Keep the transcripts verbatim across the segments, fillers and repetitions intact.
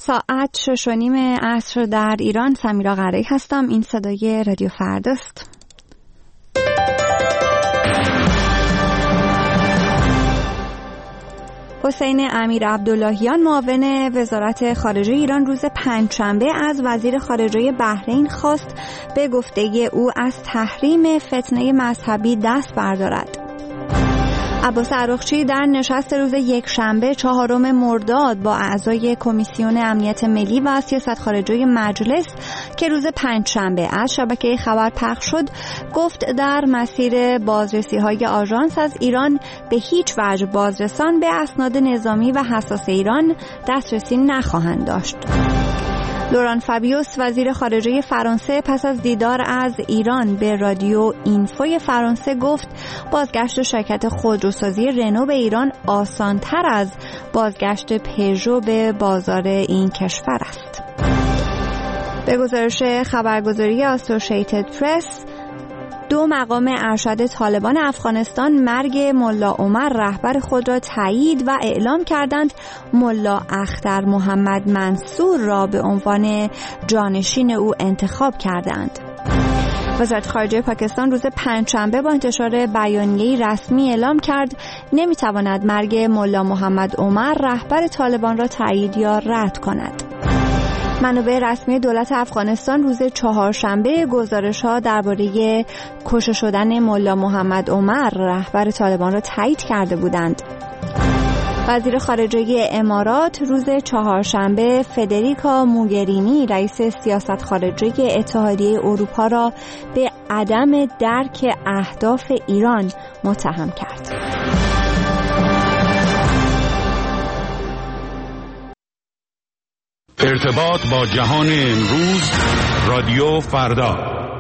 ساعت شش و نیم عصر در ایران. سمیرا قره‌ای هستم. این صدای رادیو فرداست. حسین امیر عبداللهیان معاون وزارت خارجه ایران روز پنجشنبه از وزیر خارجه بحرین خواست به گفته او از تحریم فتنه مذهبی دست بردارد. عباس عراقچی در نشست روز یکشنبه چهارم مرداد با اعضای کمیسیون امنیت ملی و سیاست خارجه مجلس که روز پنجشنبه از شبکه خبر پخش شد گفت در مسیر بازرسی‌های آژانس از ایران به هیچ وجه بازرسان به اسناد نظامی و حساس ایران دسترسی نخواهند داشت. لوران فابیوس وزیر خارجه فرانسه پس از دیدار از ایران به رادیو اینفوی فرانسه گفت بازگشت شرکت خودروسازی رنو به ایران آسان‌تر از بازگشت پژو به بازار این کشور است. به گزارش خبرگزاری اسوسییتد پرس، دو مقام ارشد طالبان افغانستان مرگ ملا عمر رهبر خود را تایید و اعلام کردند ملا اختر محمد منصور را به عنوان جانشین او انتخاب کردند. وزارت خارجه پاکستان روز پنجشنبه با انتشار بیانیه‌ای رسمی اعلام کرد نمی‌تواند مرگ ملا محمد عمر رهبر طالبان را تایید یا رد کند. منابع رسمی دولت افغانستان روز چهارشنبه گزارش‌ها درباره کشته شدن ملا محمد عمر رهبر طالبان را تایید کرده بودند. وزیر خارجه امارات روز چهارشنبه فدریکا موگرینی رئیس سیاست خارجه اتحادیه اروپا را به عدم درک اهداف ایران متهم کرد. ارتباط با جهان امروز، رادیو فردا.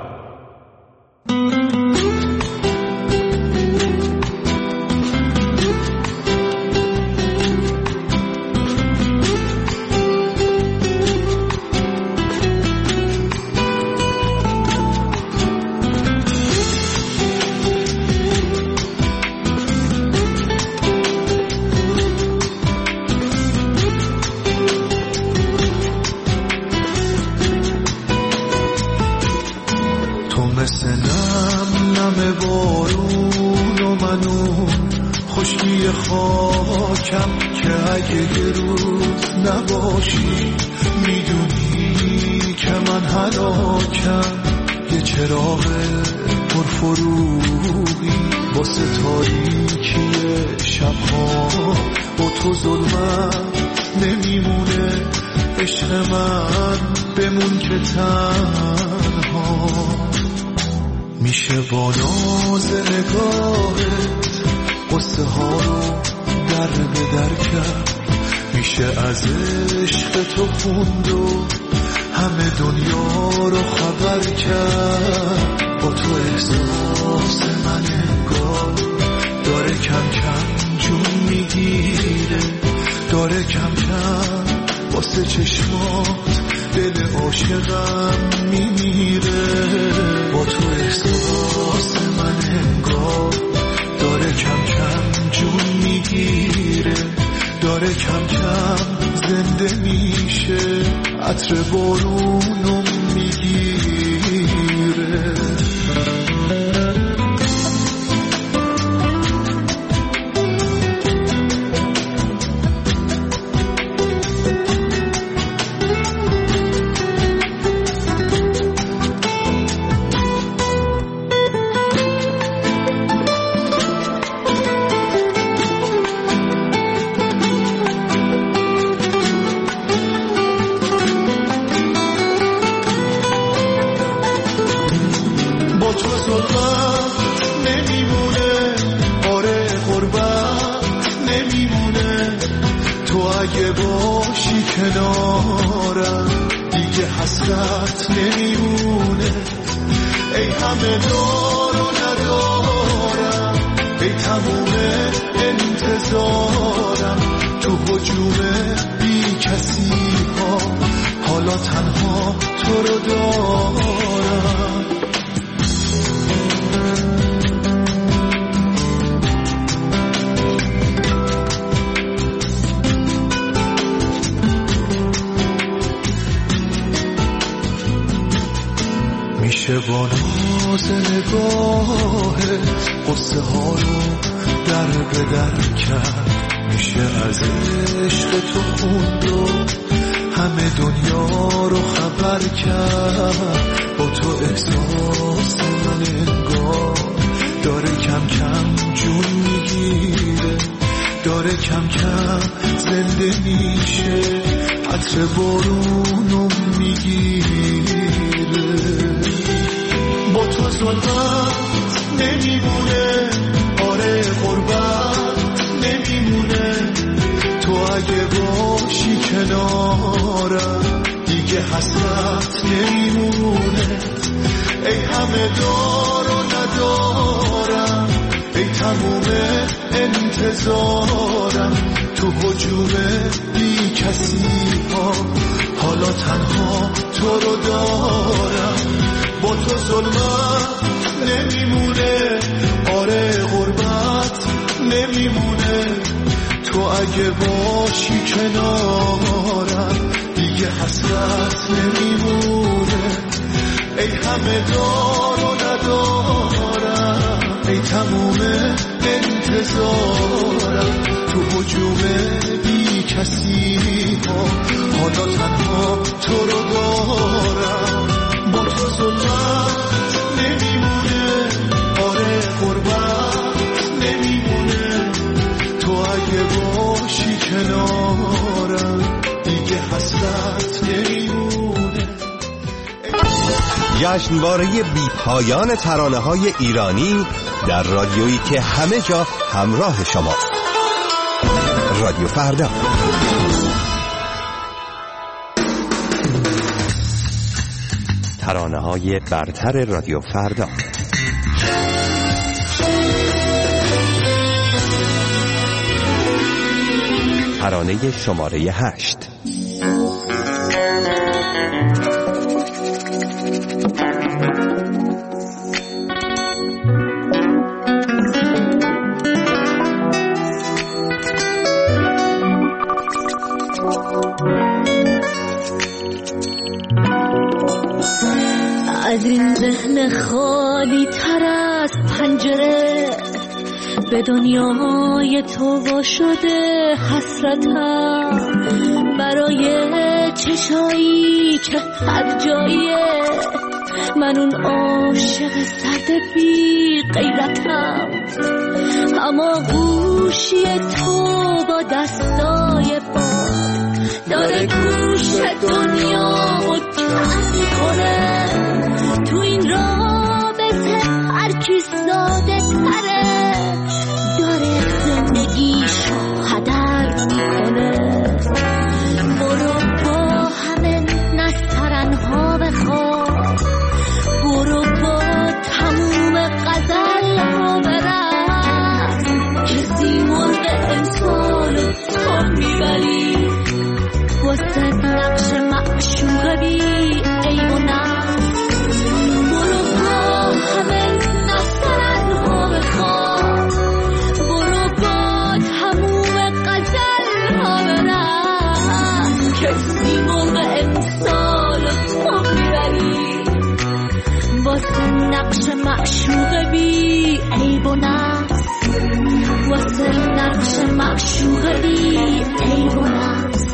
خاکم که اگه یه روز نباشی میدونی که من هلاکم، یه چراغ پرفروغی واسه تاریکی شبها، با تو ظلمت نمیمونه عشق من، بمون که تنها میشه با ناز نگاهت قصه ها رو در به در کرد، میشه از عشق تو خوند و همه دنیا رو خبر کرد. با تو احساس من انگار داره کم کم جون میگیره، داره کم کم واسه چشمات دل عاشقم میمیره. با تو احساس من انگار داره کم کم جون میگیره، داره کم کم زنده میشه، عطر بارونم میگیره. کنارم دیگه حسرت نمیمونه، ای همه دار و ندارم، ای تموم انتظارم، تو هجوم بی کسی ها حالا تنها تو رو دارم. میشه با ناز نگاهت قصه ها رو در به در کرد، میشه از عشق تو خوند و همه دنیا رو خبر کرد. با تو احساس من انگار داره کم کم جون میگیره، داره کم کم زنده میشه، عطر بارونو میگیره. با تو ظلمت نمیمونه، آره غربت نمیمونه، تو اگه باشی کنارم دیگه حسرت نمیمونه. ای همه دار و ندارم، ای تموم انتظارم، تو هجوم بی کسی ها حالا تنها تو رو دارم. با تو ظلمت نمیمونه، آره غربت نمیمونه، تو اگه باشی کنارم دیگه حسرت نمیمونه. ای همه دار و ندارم، ای تموم انتظارم، تو هجوم بی کسی ها حالا تنها تو رو دارم. با تو ظلمت نمیمونه، آره غربت نمیمونه، تو اگه باشی کنارم دیگه حسرت نمیمونه. جشنواره بی پایان ترانه‌های ایرانی در رادیویی که همه جا همراه شماست. رادیو فردا. ترانه‌های برتر رادیو فردا. ترانه شماره هشت. از این ذهن خالی تر از پنجره به دنیای تو وا شده حسرتم، برای چشایی که هر جاییه من اون عاشق سرد بی غیرتم. اما گوشی تو با دستای باد داره گوش دنیا و کم میکنه. تو این رابطه هر کی ساده تره داره زندگیشو هدر میکنه. برو با همه نسترنها بخواب، برو با تموم غزل ها برقص، کسی مرغ امسال تو میبری واسه نقش معشوق بی عیب و نقص. برو با همه نسترنها بخواب، برو با تموم غزل ها برقص، کسی مرغ امسال تو میبری واسه نقش معشوق بی عیب و نقص، واسه نقش معشوق بی عیب و نقص.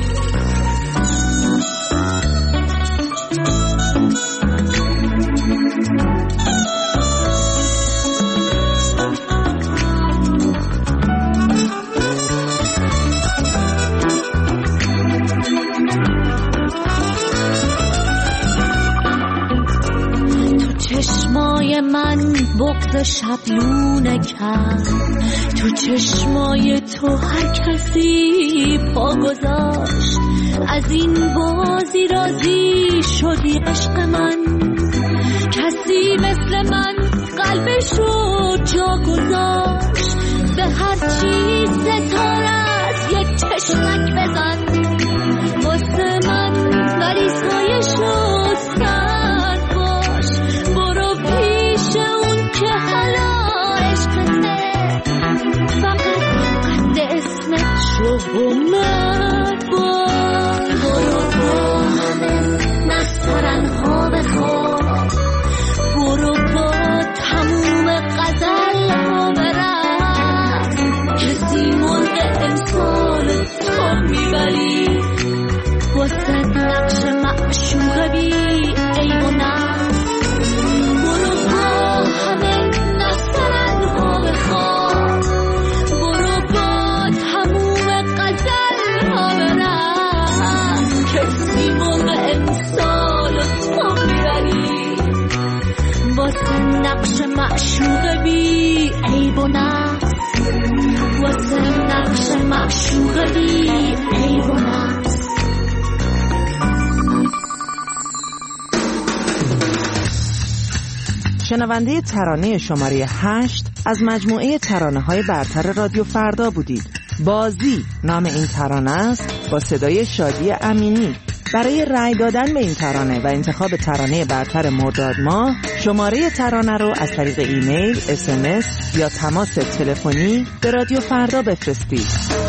چشمای من بغض شبلونه کرد، تو چشمای تو هر کسی پا گذاشت. از این بازی راضی شدی عشق من، کسی مثل من قلبشو جا گذاشت. به هر چی ستارت یک چشمک بزن واسه من، ولی سایشو سر باش. برو پیش اون که حالا عشقته، فقط قد اسمت شو و مرد باش. برو با همه نسترنها بخواب، معشوق بی عیب و نقص برو با همه نسترن ها بخواد برو با تموم غزل ها برن کسی موقع امسال و تو میبری واسه نقش معشوق بی عیب و نقص واسه نقش معشوق بی عیب و نقص. شنونده ترانه شماره هشت از مجموعه ترانه‌های برتر رادیو فردا بودید. بازی نام این ترانه است با صدای شادی امینی. برای رأی دادن به این ترانه و انتخاب ترانه برتر مرداد ماه شماره ترانه رو از طریق ایمیل، اس ام اس یا تماس تلفنی به رادیو فردا بفرستید.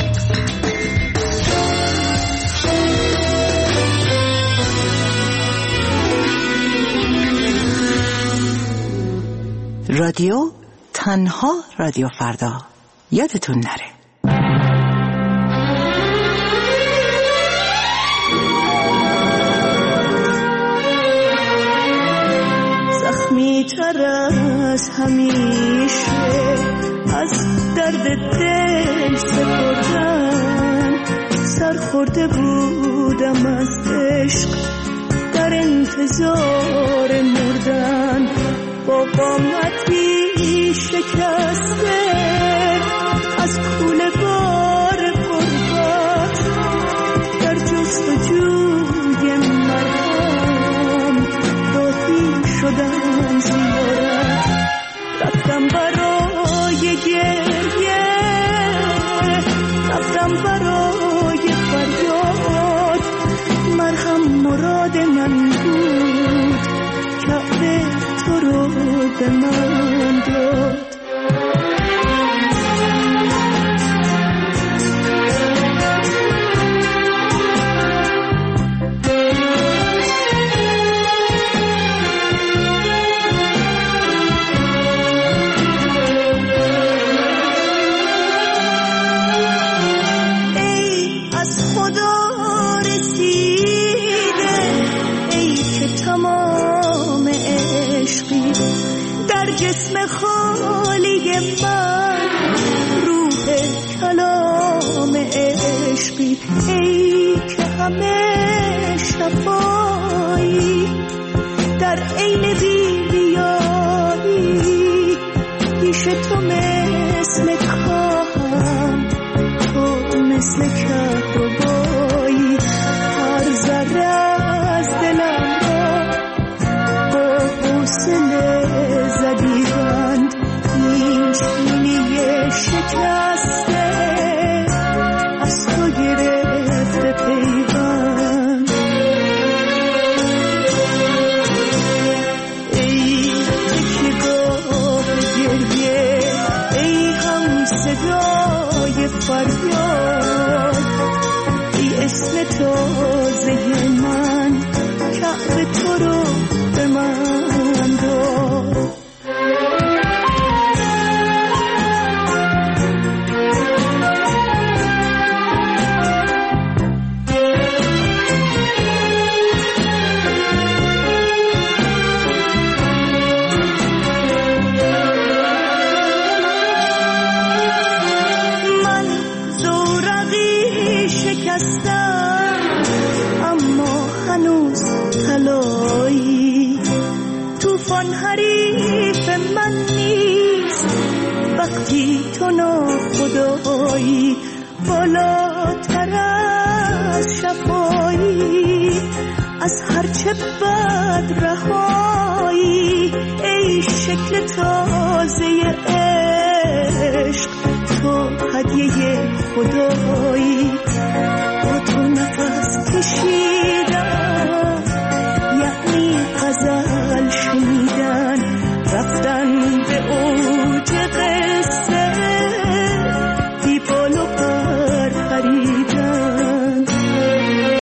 رادیو تنها رادیو فردا، یادتون نره. زخمی تر از همیشه از درد دل سپردن سرخورده بودم از عشق در انتظار مردن با قامتی شکسته از کوله بار غربت در جستجوی مرهم راهی شدم زیارت رفتم برای گریه رفتم برای فریاد مرهم مراد من بود کعبه تو رو به من داد ای از خدا رسیده ای که تمام عشقی در جسم خالی من روح کلام عشقی ای که همه شفایی در عین بی‌ریایی پیش تو مثل کاهم تو مثل کهربایی هر ذره از دلم را با حوصله زدیدند این چینی شکسته از تو گرفته پیوند ای تکیه‌گاه گریه ای هم صدای فریاد ای اسم تازه من کعبه تو رو به من داد من زورقی شکستم اما هنوز طلایی طوفان حریف من نیست وقتی تو ناخدایی بالاتر از شفایی از هرچه بد رهایی ای شکل تازه عشق تو هدیه خدایی